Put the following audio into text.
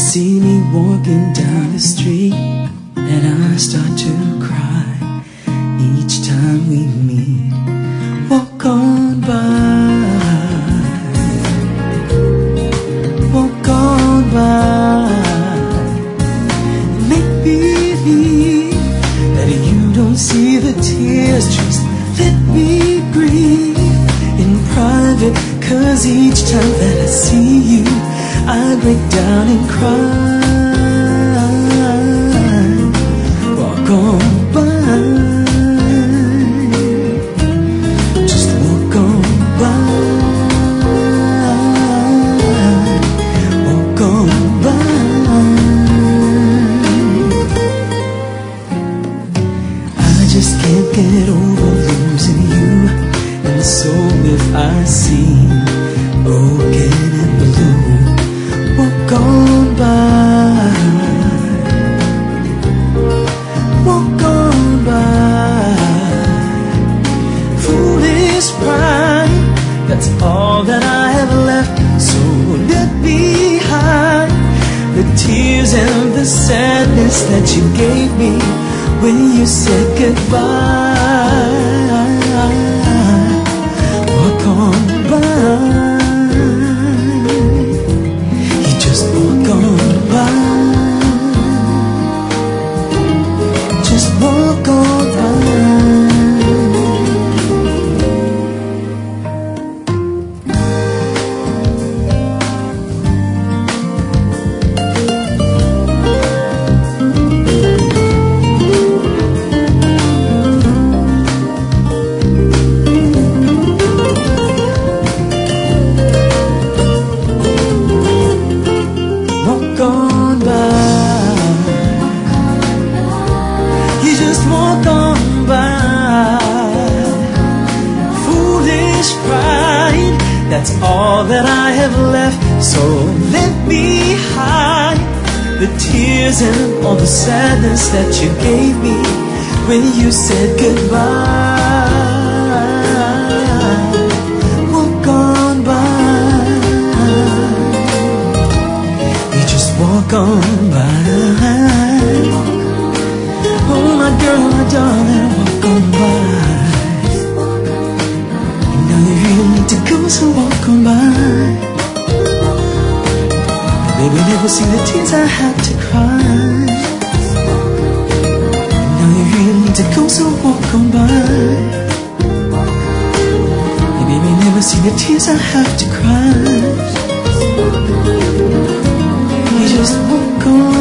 see me walking down the street, and I start to cry each time we meet. Walk on by, walk on by, and make believe that you don't see the tears. Just let me breathe in private, 'cause each time that I see you, I break down and cry. Walk on by, just walk on by, walk on by. I just can't get over losing you, and so if I seem broken and blue, walk on by, walk on by. Foolish pride, that's all that I have left. So let behind the tears and the sadness that you gave me when you said goodbye. Walk on by. That's all that I have left. So let me hide the tears and all the sadness that you gave me when you said goodbye. Walk on by, you just walk on by. Oh my girl, my darling, walk on by. To go, so walk on by. Baby, never see the tears I had to cry. Now you really need to go, so walk on by. Baby, never see the tears I have to cry. You just walk on.